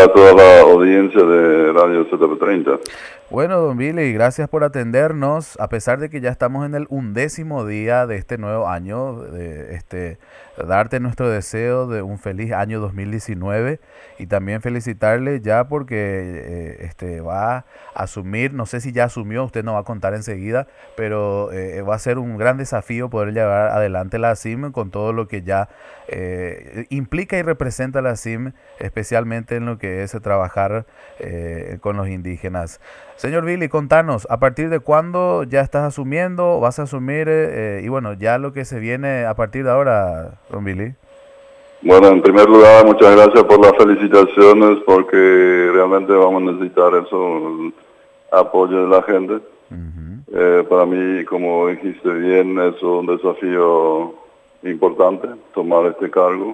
a toda la audiencia de Radio ZP30. Bueno, don Billy, gracias por atendernos, a pesar de que ya estamos en el 11º día de este nuevo año, darte nuestro deseo de un feliz año 2019 y también felicitarle ya porque va a asumir, no sé si ya asumió, usted nos va a contar enseguida, pero va a ser un gran desafío poder llevar adelante la CIM con todo lo que ya implica y representa la CIM, especialmente en lo que es trabajar con los indígenas. Señor Billy, contanos, ¿a partir de cuándo ya estás asumiendo, vas a asumir y bueno, ya lo que se viene a partir de ahora, don Billy? Bueno, en primer lugar, muchas gracias por las felicitaciones, porque realmente vamos a necesitar eso, el apoyo de la gente. Para mí, como dijiste bien, es un desafío importante tomar este cargo.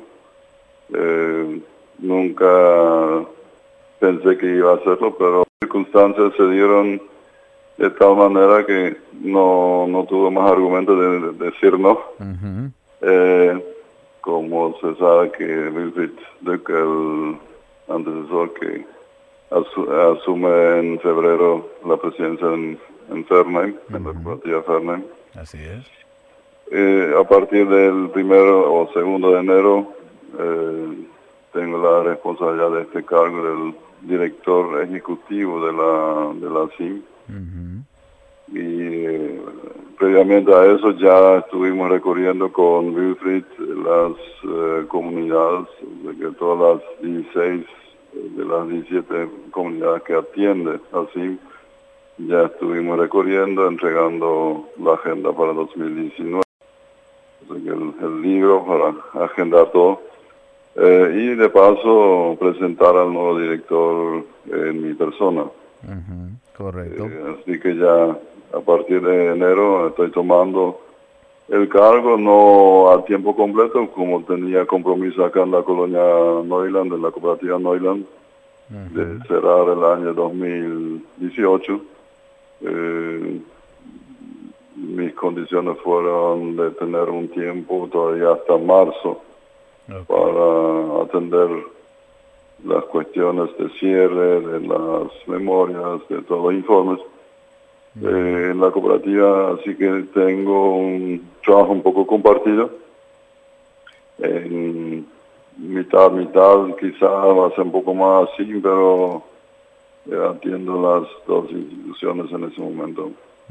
Nunca pensé que iba a hacerlo, pero las circunstancias se dieron de tal manera que no tuve más argumentos de decir no. Como se sabe que Wilfried Dücke, el antecesor que asume en febrero la presidencia en Fernheim, en la cooperativa Fernheim. Así es. A partir del 1 o 2 de enero tengo la responsabilidad de este cargo del director ejecutivo de la CIM. Y previamente a eso ya estuvimos recorriendo con Wilfried las comunidades, de todas las 16 de las 17 comunidades que atiende la CIM, ya estuvimos recorriendo, entregando la agenda para 2019. Así que el libro para agendar todo. Y de paso presentar al nuevo director en mi persona. Correcto. Así que ya a partir de enero estoy tomando el cargo, no a tiempo completo, como tenía compromiso acá en la colonia Neuland, en la cooperativa Neuland, de cerrar el año 2018. Mis condiciones fueron de tener un tiempo todavía hasta marzo para atender las cuestiones de cierre, de las memorias, de todos los informes en la cooperativa, así que tengo un trabajo un poco compartido, en mitad, quizá va a ser un poco más así, pero atiendo las dos instituciones en ese momento.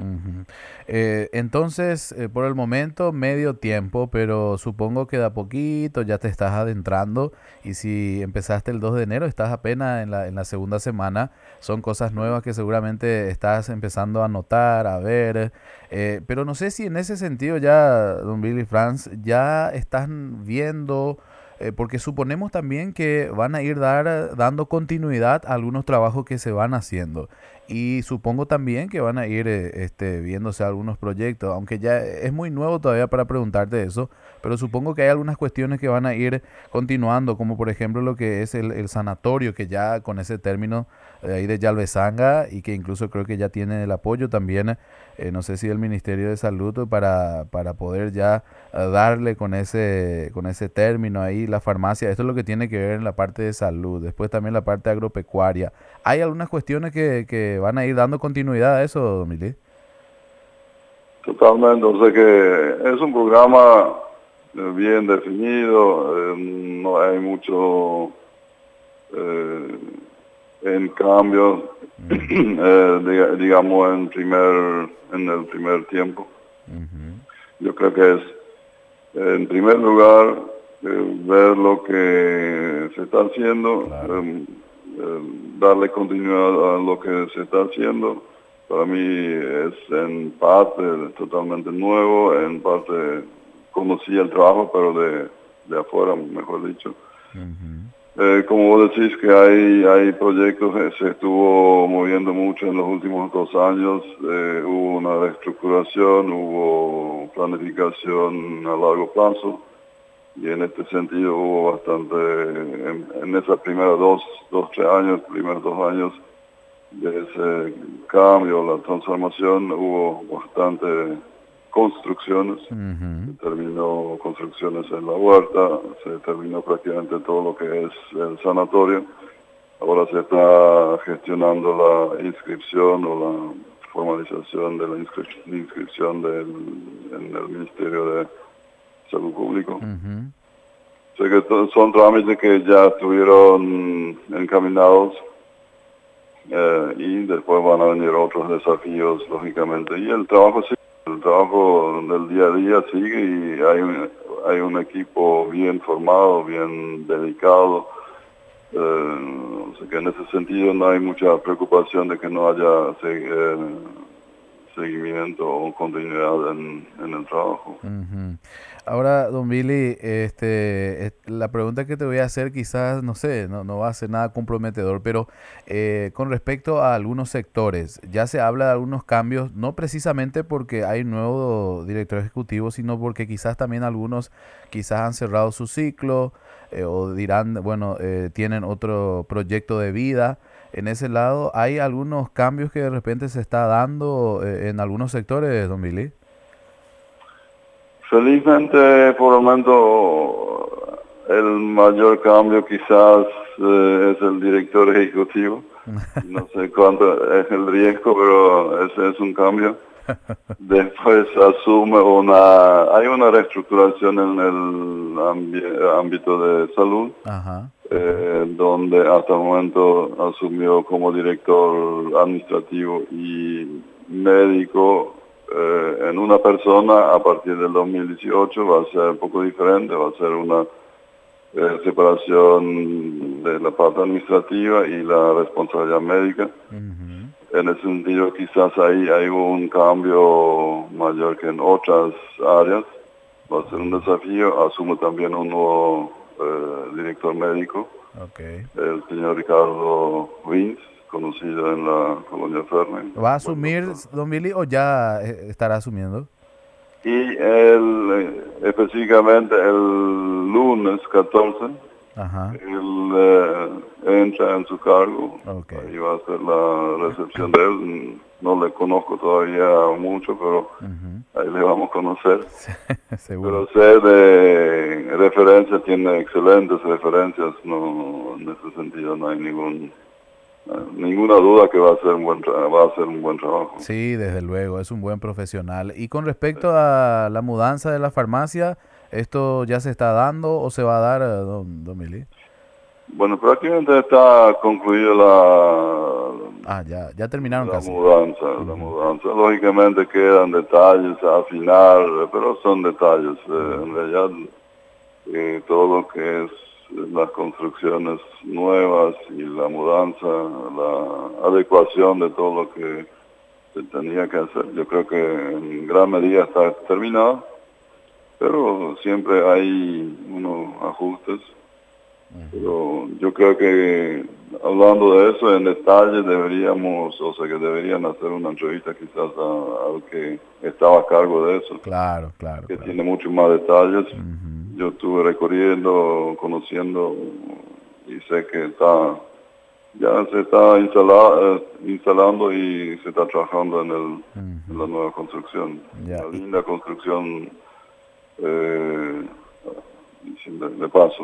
Entonces, por el momento, medio tiempo, pero supongo que de a poquito ya te estás adentrando y si empezaste el 2 de enero, estás apenas en la segunda semana, son cosas nuevas que seguramente estás empezando a notar, a ver, pero no sé si en ese sentido ya, don Billy Franz, ya están viendo... porque suponemos también que van a ir dando continuidad a algunos trabajos que se van haciendo. Y supongo también que van a ir viéndose algunos proyectos, aunque ya es muy nuevo todavía para preguntarte eso, pero supongo que hay algunas cuestiones que van a ir continuando, como por ejemplo lo que es el sanatorio, que ya con ese término ahí de Yalvezanga y que incluso creo que ya tiene el apoyo también, no sé si el Ministerio de Salud para poder ya darle con ese término ahí la farmacia. Esto es lo que tiene que ver en la parte de salud, después también la parte agropecuaria. ¿Hay algunas cuestiones que van a ir dando continuidad a eso, don Mili? Totalmente, o sea que es un programa bien definido, no hay mucho en cambio, digamos, en el primer tiempo. Yo creo que es, en primer lugar, ver lo que se está haciendo, darle continuidad a lo que se está haciendo. Para mí es en parte totalmente nuevo, en parte conocía el trabajo, pero de afuera, mejor dicho. Como vos decís que hay proyectos que se estuvo moviendo mucho en los últimos 2 años, hubo una reestructuración, hubo planificación a largo plazo, y en este sentido hubo bastante, en esas primeras primeros dos años de ese cambio, la transformación, hubo bastante construcciones. Se terminó construcciones en la huerta, se terminó prácticamente todo lo que es el sanatorio. ahora se está gestionando la inscripción o la formalización de la inscripción en el Ministerio de Salud Público. Sé que son trámites que ya estuvieron encaminados y después van a venir otros desafíos, lógicamente. Y el trabajo sigue, el trabajo del día a día sigue y hay un equipo bien formado, bien dedicado. O sea que en ese sentido no hay mucha preocupación de que no haya seguimiento o continuidad en el trabajo. Ahora, don Billy, la pregunta que te voy a hacer quizás, no sé, no va a ser nada comprometedor, pero con respecto a algunos sectores, ya se habla de algunos cambios, no precisamente porque hay un nuevo director ejecutivo, sino porque quizás también algunos quizás han cerrado su ciclo o dirán, bueno, tienen otro proyecto de vida. En ese lado, ¿hay algunos cambios que de repente se está dando en algunos sectores, don Billy? Felizmente, por el momento, el mayor cambio quizás es el director ejecutivo. No sé cuánto es el riesgo, pero ese es un cambio. Después asume hay una reestructuración en el ámbito de salud, donde hasta el momento asumió como director administrativo y médico en una persona. A partir del 2018 va a ser un poco diferente, va a ser una separación de la parte administrativa y la responsabilidad médica. En ese sentido, quizás ahí hay un cambio mayor que en otras áreas. Va a ser un desafío. Asume también un nuevo director médico, el señor Ricardo Wins, conocido en la Colonia Ferme. ¿Va a asumir, don Billy, o ya estará asumiendo? Y él, específicamente el lunes 14, él entra en su cargo. Ahí va a ser la recepción de él. No le conozco todavía mucho, pero ahí le vamos a conocer. Pero sé de referencias, tiene excelentes referencias. No, en ese sentido no hay ninguna duda que va a ser un buen trabajo. Sí, desde luego, es un buen profesional. Y con respecto a la mudanza de la farmacia, ¿esto ya se está dando o se va a dar, don Billy? Bueno, prácticamente está concluida ya terminaron la casi. La mudanza. Lógicamente quedan detalles a afinar, pero son detalles. En realidad, todo lo que es las construcciones nuevas y la mudanza, la adecuación de todo lo que se tenía que hacer, yo creo que en gran medida está terminado, pero siempre hay unos ajustes. Pero yo creo que hablando de eso en detalle deberían hacer una entrevista quizás al que estaba a cargo de eso. Claro. Que tiene muchos más detalles. Yo estuve recorriendo, conociendo y sé que ya se está instalando y se está trabajando en la nueva construcción. Una linda construcción de paso.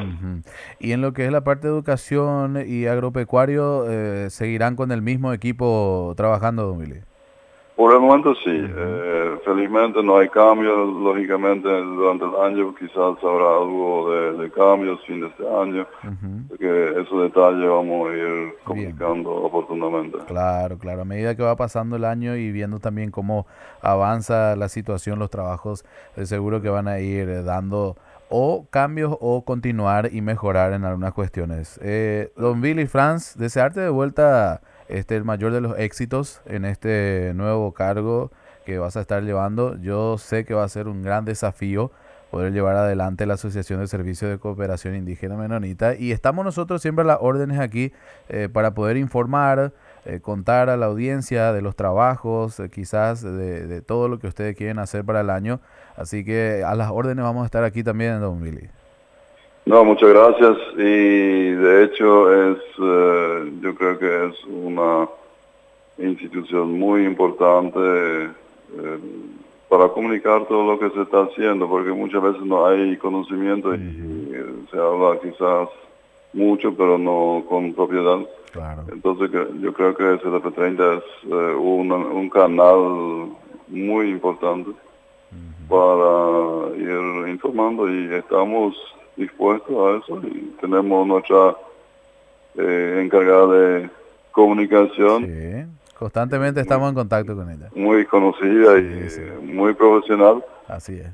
Y en lo que es la parte de educación y agropecuario, ¿seguirán con el mismo equipo trabajando, don Billy? Por el momento sí. Felizmente no hay cambios. Lógicamente durante el año quizás habrá algo de cambios fin de este año. Porque esos detalles vamos a ir comunicando oportunamente. Claro. A medida que va pasando el año y viendo también cómo avanza la situación, los trabajos, de seguro que van a ir dando o cambios o continuar y mejorar en algunas cuestiones. Don Billy Franz, desearte de vuelta el mayor de los éxitos en este nuevo cargo que vas a estar llevando. Yo sé que va a ser un gran desafío poder llevar adelante la Asociación de Servicios de Cooperación Indígena Menonita, y estamos nosotros siempre a las órdenes aquí para poder informar, contar a la audiencia de los trabajos, quizás de todo lo que ustedes quieren hacer para el año. Así que a las órdenes vamos a estar aquí también, don Billy. No, muchas gracias. Y de hecho yo creo que es una institución muy importante para comunicar todo lo que se está haciendo, porque muchas veces no hay conocimiento y se habla quizás mucho, pero no con propiedad. Claro. Entonces yo creo que CTP30 es un canal muy importante para ir informando y estamos dispuestos a eso y tenemos nuestra encargada de comunicación. Sí, constantemente estamos en contacto con ella. Muy conocida Sí, y sí. muy profesional. Así es.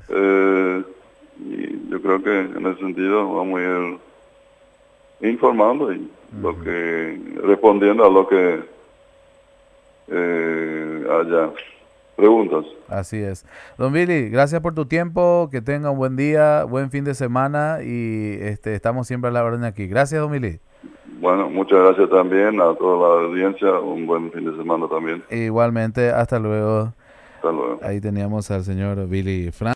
Y yo creo que en ese sentido vamos a ir informando y lo que respondiendo a lo que haya preguntas. Así es. Don Billy, gracias por tu tiempo, que tenga un buen día, buen fin de semana y estamos siempre a la orden aquí. Gracias, don Billy. Bueno, muchas gracias también a toda la audiencia, un buen fin de semana también. Igualmente, hasta luego. Hasta luego. Ahí teníamos al señor Billy Frank.